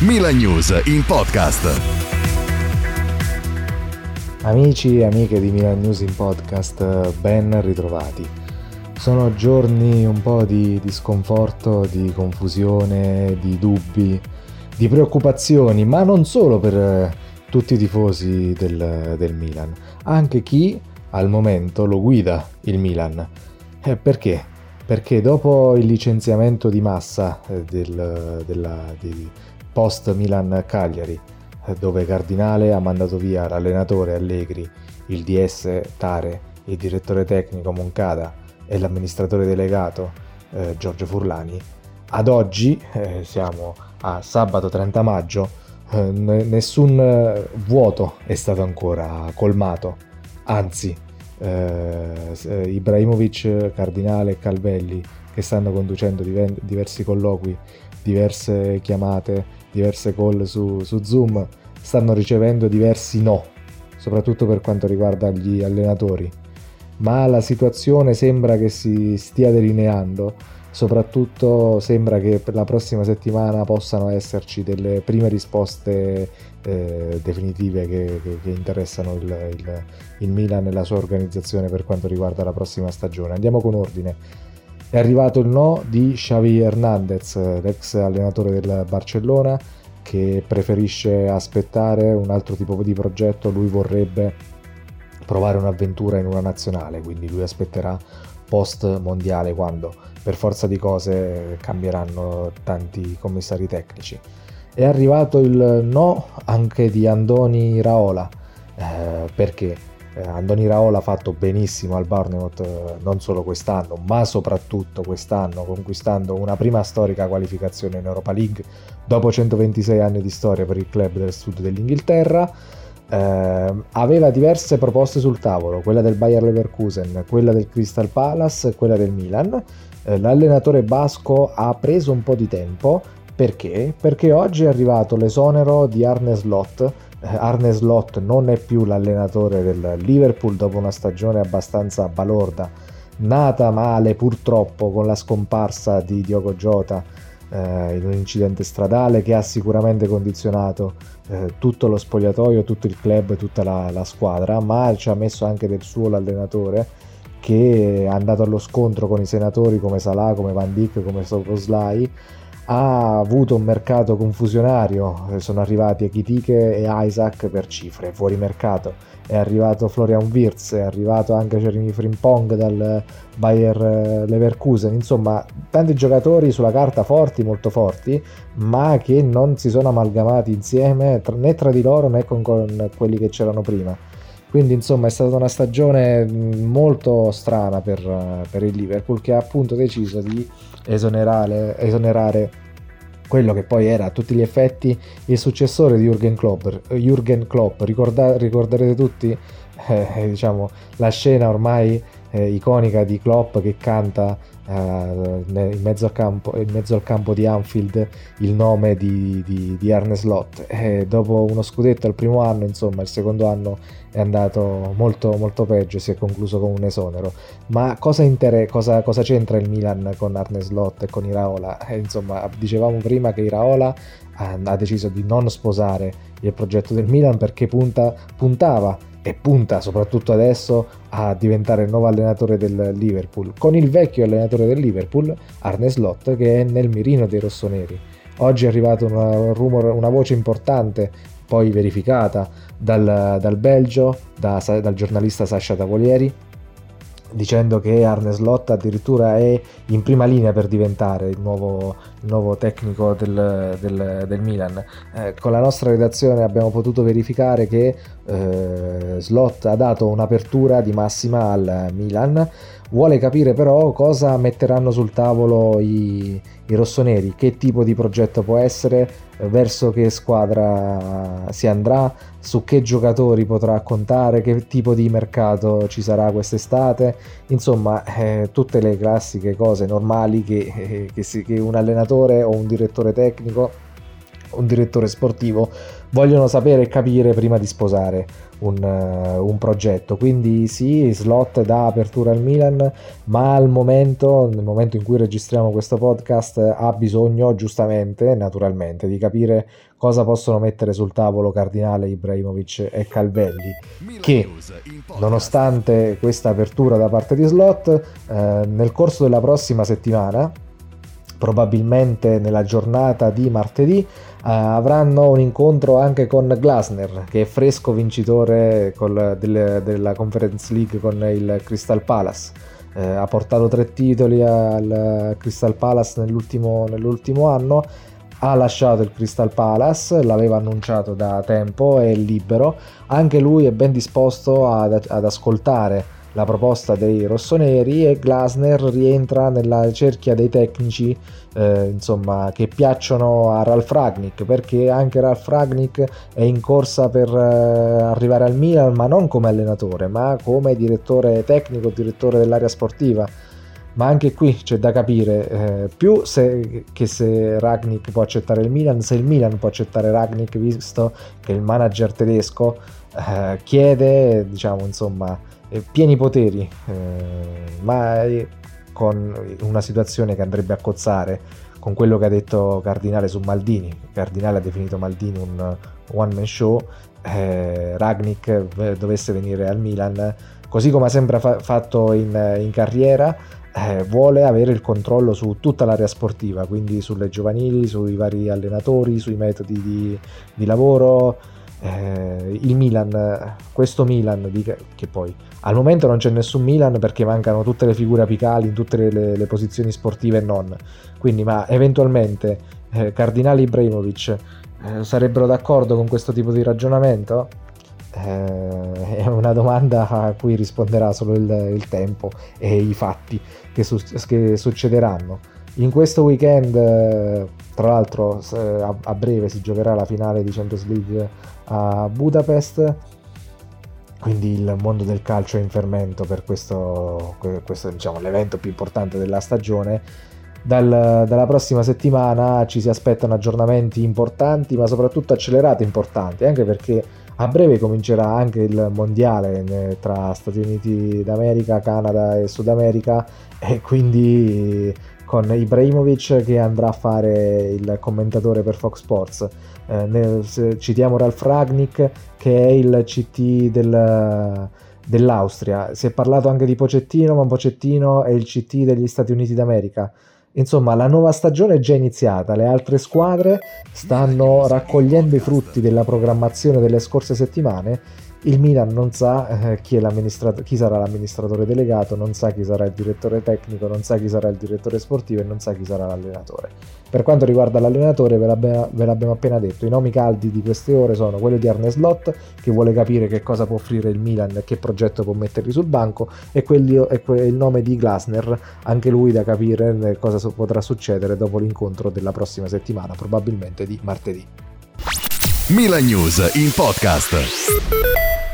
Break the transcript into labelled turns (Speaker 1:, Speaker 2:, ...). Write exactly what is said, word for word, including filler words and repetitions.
Speaker 1: Milan News in podcast.
Speaker 2: Amici e amiche di Milan News in podcast, ben ritrovati. Sono giorni un po' di, di sconforto, di confusione, di dubbi, di preoccupazioni, ma non solo per tutti i tifosi del, del Milan, anche chi al momento lo guida il Milan. Eh, perché? Perché dopo il licenziamento di massa eh, del, della, di post Milan Cagliari, eh, dove Cardinale ha mandato via l'allenatore Allegri, il D S Tare, il direttore tecnico Moncada e l'amministratore delegato eh, Giorgio Furlani, ad oggi, eh, siamo a sabato trenta maggio, eh, n- nessun vuoto è stato ancora colmato, anzi eh, Ibrahimovic, Cardinale e Calvelli, che stanno conducendo diven- diversi colloqui, diverse chiamate, diverse call su, su Zoom, stanno ricevendo diversi no, soprattutto per quanto riguarda gli allenatori, ma la situazione sembra che si stia delineando. Soprattutto sembra che per la prossima settimana possano esserci delle prime risposte eh, definitive che, che, che interessano il, il, il Milan e la sua organizzazione per quanto riguarda la prossima stagione. Andiamo con ordine. È arrivato il no di Xavi Hernandez, l'ex allenatore del Barcellona, che preferisce aspettare un altro tipo di progetto. Lui vorrebbe provare un'avventura in una nazionale, quindi lui aspetterà post mondiale, quando per forza di cose cambieranno tanti commissari tecnici. È arrivato il no anche di Andoni Iraola, eh, perché eh, Andoni Iraola ha fatto benissimo al Bournemouth, eh, non solo quest'anno ma soprattutto quest'anno, conquistando una prima storica qualificazione in Europa League dopo centoventisei anni di storia per il club del sud dell'Inghilterra. Eh, aveva diverse proposte sul tavolo, quella del Bayer Leverkusen, quella del Crystal Palace e quella del Milan. Eh, l'allenatore basco ha preso un po' di tempo. Perché? Perché oggi è arrivato l'esonero di Arne Slot. Eh, Arne Slot non è più l'allenatore del Liverpool dopo una stagione abbastanza balorda, nata male purtroppo con la scomparsa di Diogo Jota eh, in un incidente stradale che ha sicuramente condizionato eh, tutto lo spogliatoio, tutto il club, tutta la, la squadra, ma ci ha messo anche del suo l'allenatore, che è andato allo scontro con i senatori come Salah, come Van Dijk, come Szoboszlai. Ha avuto un mercato confusionario, sono arrivati Ekitike e Isaac per cifre fuori mercato, è arrivato Florian Wirtz, è arrivato anche Jeremy Frimpong dal Bayer Leverkusen. Insomma, tanti giocatori sulla carta forti, molto forti, ma che non si sono amalgamati insieme né tra di loro né con, con quelli che c'erano prima. Quindi insomma è stata una stagione molto strana per, per il Liverpool, che ha appunto deciso di esonerare, esonerare quello che poi era a tutti gli effetti il successore di Jürgen Klopp. Jürgen Klopp, ricorda, ricorderete tutti eh, diciamo la scena ormai eh, iconica di Klopp che canta eh, in, mezzo al campo, in mezzo al campo di Anfield il nome di, di, di Arne Slot. E dopo uno scudetto al primo anno, insomma il secondo anno è andato molto molto peggio, si è concluso con un esonero. Ma cosa, inter- cosa, cosa c'entra il Milan con Arne Slot e con Iraola? Eh, insomma, dicevamo prima che Iraola ha, ha deciso di non sposare il progetto del Milan perché punta, puntava e punta soprattutto adesso a diventare il nuovo allenatore del Liverpool, con il vecchio allenatore del Liverpool, Arne Slot, che è nel mirino dei rossoneri. Oggi è arrivata una, rumor, una voce importante, poi verificata dal, dal Belgio, da, dal giornalista Sasha Tavolieri, dicendo che Arne Slot addirittura è in prima linea per diventare il nuovo, il nuovo tecnico del, del, del Milan. Eh, con la nostra redazione abbiamo potuto verificare che eh, Slot ha dato un'apertura di massima al Milan, vuole capire però cosa metteranno sul tavolo i, i rossoneri, che tipo di progetto può essere, verso che squadra si andrà, su che giocatori potrà contare, che tipo di mercato ci sarà quest'estate. Insomma, eh, tutte le classiche cose normali che, eh, che, si, che un allenatore o un direttore tecnico un direttore sportivo vogliono sapere e capire prima di sposare un, uh, un progetto. Quindi sì, Slot dà apertura al Milan, ma al momento, nel momento in cui registriamo questo podcast, ha bisogno giustamente, naturalmente, di capire cosa possono mettere sul tavolo Cardinale, Ibrahimovic e Calvelli, che nonostante questa apertura da parte di Slot, eh, nel corso della prossima settimana, probabilmente nella giornata di martedì, eh, avranno un incontro anche con Glasner, che è fresco vincitore col, del, della Conference League con il Crystal Palace. Eh, ha portato tre titoli al Crystal Palace nell'ultimo, nell'ultimo anno, ha lasciato il Crystal Palace, l'aveva annunciato da tempo, è libero, anche lui è ben disposto ad, ad ascoltare la proposta dei rossoneri, e Glasner rientra nella cerchia dei tecnici eh, insomma che piacciono a Ralf Rangnick, perché anche Ralf Rangnick è in corsa per eh, arrivare al Milan, ma non come allenatore, ma come direttore tecnico, direttore dell'area sportiva. Ma anche qui c'è da capire eh, più se, che se Rangnick può accettare il Milan, se il Milan può accettare Rangnick, visto che il manager tedesco eh, chiede, diciamo, insomma, eh, pieni poteri, eh, ma con una situazione che andrebbe a cozzare con quello che ha detto Cardinale su Maldini. Cardinale ha definito Maldini un one man show. eh, Rangnick dovesse venire al Milan, così come ha sempre fa- fatto in, in carriera, Eh, vuole avere il controllo su tutta l'area sportiva, quindi sulle giovanili, sui vari allenatori, sui metodi di, di lavoro. Eh, il Milan, questo Milan, di, che poi al momento non c'è nessun Milan perché mancano tutte le figure apicali in tutte le, le posizioni sportive e non, quindi ma eventualmente eh, Cardinale, Ibrahimovic eh, sarebbero d'accordo con questo tipo di ragionamento? Eh, è una domanda a cui risponderà solo il, il tempo e i fatti che, su, che succederanno. In questo weekend, eh, tra l'altro, a, a breve si giocherà la finale di Champions League a Budapest, quindi il mondo del calcio è in fermento per questo, questo diciamo, l'evento più importante della stagione. Dal, dalla prossima settimana ci si aspettano aggiornamenti importanti, ma soprattutto accelerate importanti, anche perché a breve comincerà anche il mondiale tra Stati Uniti d'America, Canada e Sud America, e quindi con Ibrahimovic che andrà a fare il commentatore per Fox Sports. Eh, nel, citiamo Ralf Rangnick, che è il C T del, dell'Austria. Si è parlato anche di Pochettino, ma Pochettino è il C T degli Stati Uniti d'America. Insomma, la nuova stagione è già iniziata, le altre squadre stanno raccogliendo i frutti della programmazione delle scorse settimane. Il Milan non sa eh, chi, è l'amministrat- chi sarà l'amministratore delegato, non sa chi sarà il direttore tecnico, non sa chi sarà il direttore sportivo e non sa chi sarà l'allenatore. Per quanto riguarda l'allenatore, ve, l'abbiamo, ve l'abbiamo appena detto, i nomi caldi di queste ore sono quello di Arne Slot, che vuole capire che cosa può offrire il Milan e che progetto può metterli sul banco, e, quelli, e que- il nome di Glasner, anche lui da capire cosa so- potrà succedere dopo l'incontro della prossima settimana, probabilmente di martedì.
Speaker 1: Milan News in podcast.